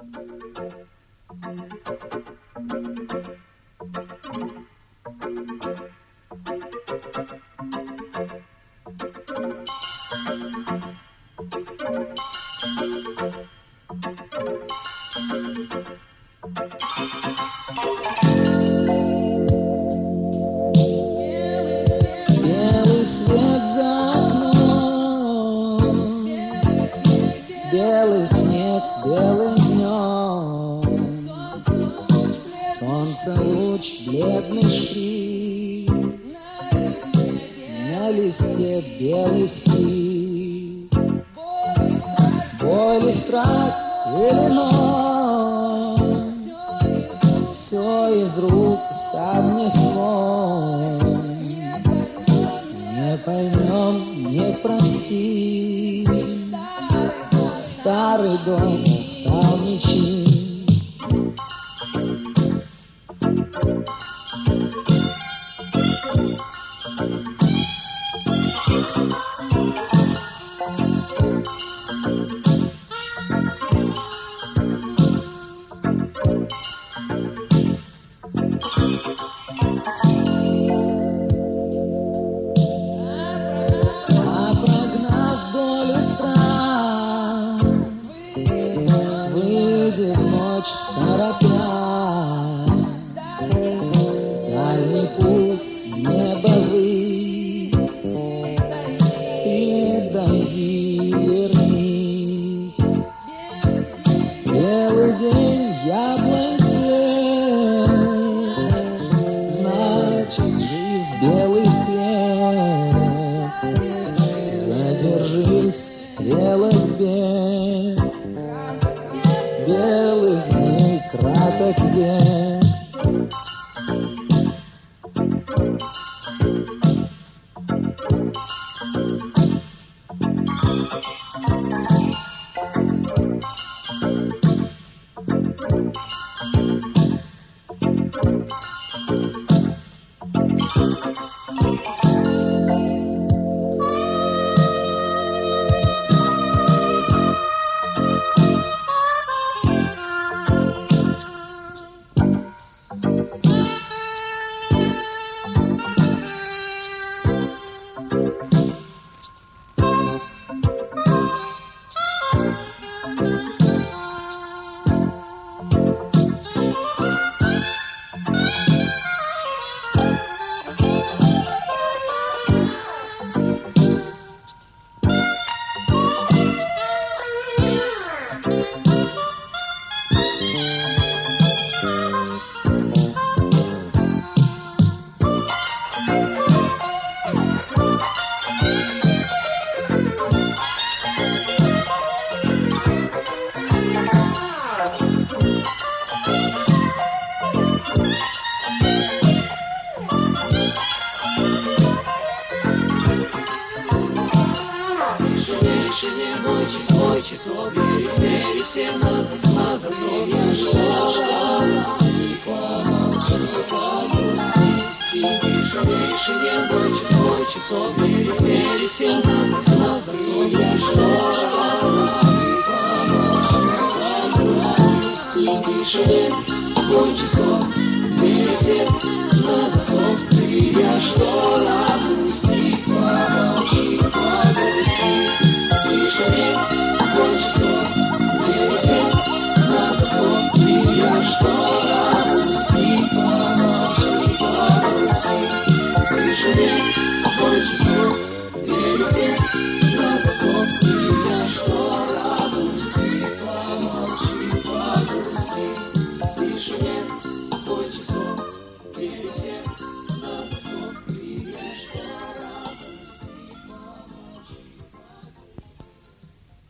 Белый свет за окном, белый снег белым днем, солнце луч, бледный штрих, на листе белый стих. Боль и страх или ночь, все из рук сам не смог. Не поймем, не простим, старый дом стал ничем. Выйдет ночь торопя, дальний путь, небо ввысь, ты дойди, вернись. Белый день, яблонь цвет, значит, жив белый свет. Задержись, стрелок бег, белых дней краток век. Тишине мой часов, двери все на засмаз, я ждала, пусти, помолчи, погрусти. Тишине мой часов, двери все на засмаз, я ждала, пусти, помолчи, погрусти. Тишине мой часов, двери все на засов, я ждала, пусти, помолчи, погрусти. Тишине мой часов, двери все на засов, я ждала, пусти, помолчи, погрусти. Тишине мой часов, двери все на засов.